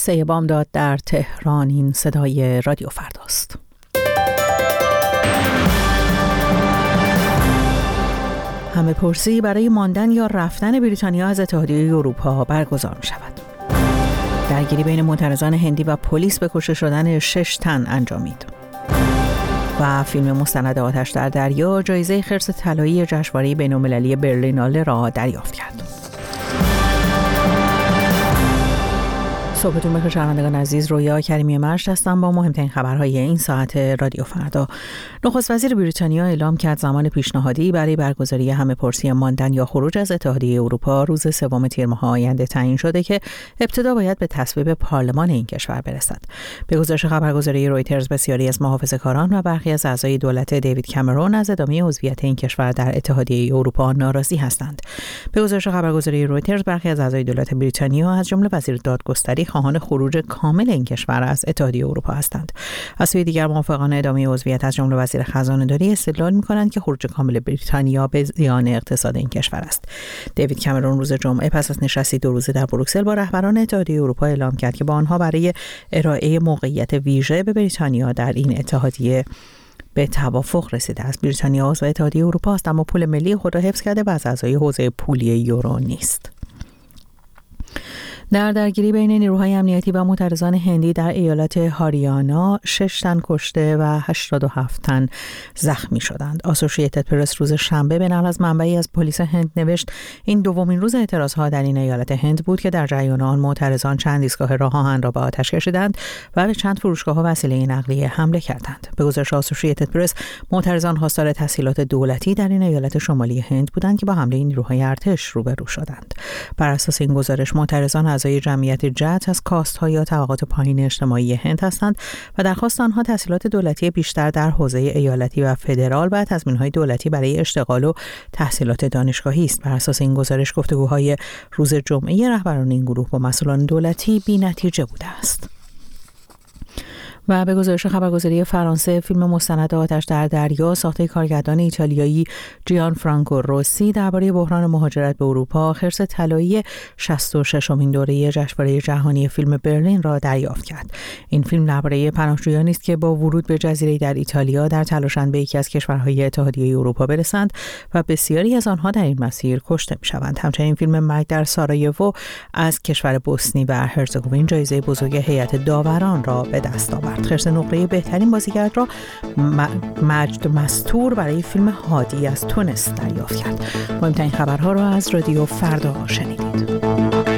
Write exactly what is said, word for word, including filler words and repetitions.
سه بامداد در تهران. این صدای رادیو فرداست. همه پرسی برای ماندن یا رفتن بریتانیا از اتحادیه اروپا برگزار می شود. درگیری بین معترضان هندی و پلیس به کشته شدن شش تن انجامید. و فیلم مستند آتش در دریا جایزه خرس طلایی جشنواره بین‌المللی برلیناله را دریافت کرد. صبحتون بخیر شنوندگان عزیز، رویا کریمی مرشد هستم با مهمترین خبرهای این ساعت رادیو فردا. نخست وزیر بریتانیا اعلام کرد زمان پیشنهادی برای برگزاری همه پرسی ماندن یا خروج از اتحادیه اروپا روز سوم تیر ماه آینده تعیین شده که ابتدا باید به تصویب پارلمان این کشور برسد. به گزارش خبرگزاری رویترز بسیاری از محافظه‌کاران و برخی از اعضای دولت دیوید کامرون از ادامه عضویت این کشور در اتحادیه اروپا ناراضی هستند. به گزارش خبرگزاری رویترز برخی از اعضای دولت بریتانیا از جمله وزیر دادگستری خواهان خروج کامل این کشور از اتحادیه اروپا هستند. از سوی دیگر موافقان ادامه عضویت از جمله وزیر خزانه‌داری استدلال می‌کنند که خروج کامل بریتانیا به زیان اقتصاد این کشور است. دیوید کامرون روز جمعه پس از نشستی دو روزه در بروکسل با رهبران اتحادیه اروپا اعلام کرد که با آنها برای ارائه موقعیت ویژه به بریتانیا در این اتحادیه به توافق رسیده است. بریتانیا عضو اتحادیه اروپا است اما پول ملی خود را حفظ کرده و از اعضای حوزه پولی یورو نیست. در درگیری بین نیروهای امنیتی و معترضان هندی در ایالت هاریانا شش تن کشته و هشتاد و هفت تن زخمی شدند. اسوسییتد پرس روز شنبه به نقل از منبعی از پلیس هند نوشت این دومین روز اعتراضها در این ایالت هند بود که در جریان آن معترضان چند ایستگاه راه آهن را به آتش کشیدند و به چند فروشگاه و وسیله نقلیه حمله کردند. به گزارش اسوسییتد پرس معترضان خواستار تسهیلات دولتی در این ایالت شمالی هند بودند که با حمله نیروهای ارتش روبرو شدند. بر اساس این گزارش معترضان اعضای جمعیت جت از کاست‌ها یا طبقات پایین اجتماعی هند هستند و درخواست آنها تسهیلات دولتی بیشتر در حوزه ایالتی و فدرال و تضمین‌های دولتی برای اشتغال و تحصیلات دانشگاهی است. بر اساس این گزارش گفتگوهای روز جمعه رهبران این گروه با مسئولان دولتی بی‌نتیجه بوده است. و به گزارش خبرگزاری فرانسه فیلم مستند آتش در دریا ساخته کارگردان ایتالیایی جیان فرانکو روسی درباره بحران مهاجرت به اروپا خرس طلایی شصت و ششمین دوره جشنواره جهانی فیلم برلین را دریافت کرد. این فیلم درباره پناهجویانی است که با ورود به جزیره در ایتالیا در تلاشند به یکی از کشورهای اتحادیه اروپا برسند و بسیاری از آنها در این مسیر کشته می‌شوند. همچنین فیلم مرگ در سارایوو از کشور بوسنی و هرزگوین جایزه بزرگ هیئت داوران را به دست آورد. خرس نقره بهترین بازیگر را مجد مستور برای فیلم هادی از تونس دریافت کرد. مهمترین خبرها را از رادیو فردا شنیدید.